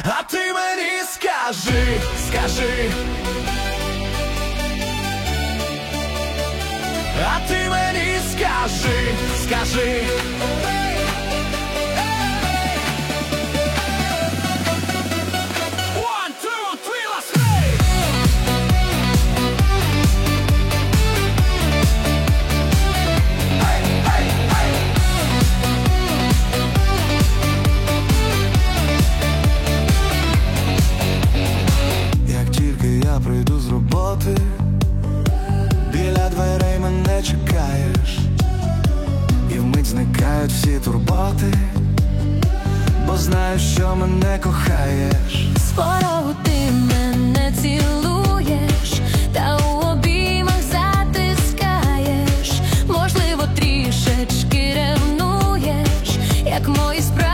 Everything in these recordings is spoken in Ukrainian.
А ти мені скажи, скажи. А ти мені скажи, скажи. Прийду з роботи, біля дверей мене чекаєш, і вмить зникають всі турботи, бо знаю, що мене кохаєш. З порогу ти мене цілуєш, та у обіймах затискаєш. Можливо, трішечки ревнуєш, як мої справи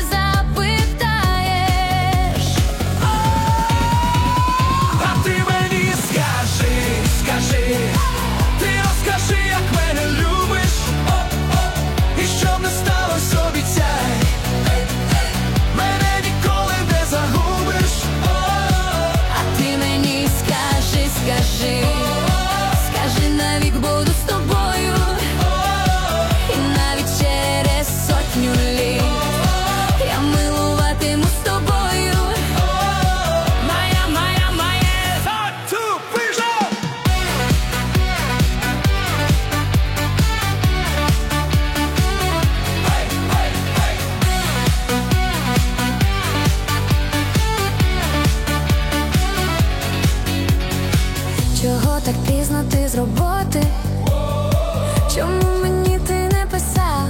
Чого так пізно ти з роботи? Чому мені ти не писав?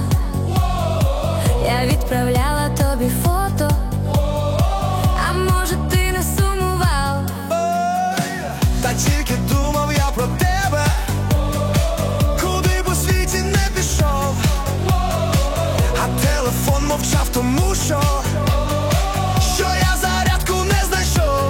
Я відправляла тобі фото, а може ти не сумував? Та тільки думав я про тебе, куди б у світі не пішов, а телефон мовчав, тому що я зарядку не знайшов.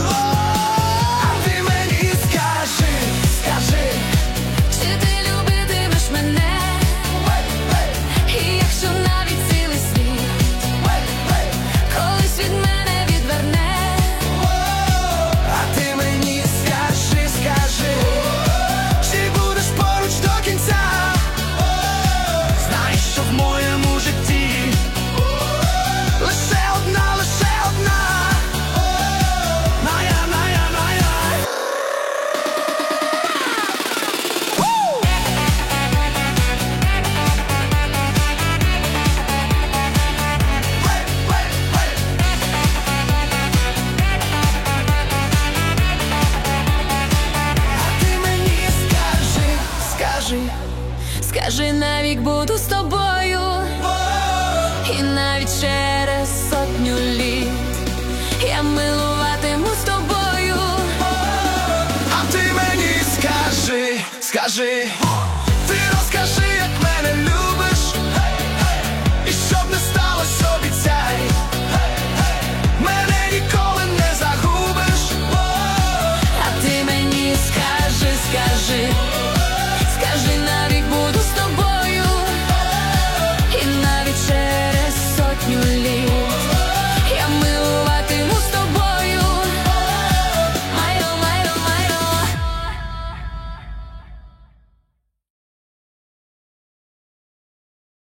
Скажи, навік буду з тобою, і навіть через сотню літ я милуватиму з тобою. А ти мені скажи, скажи.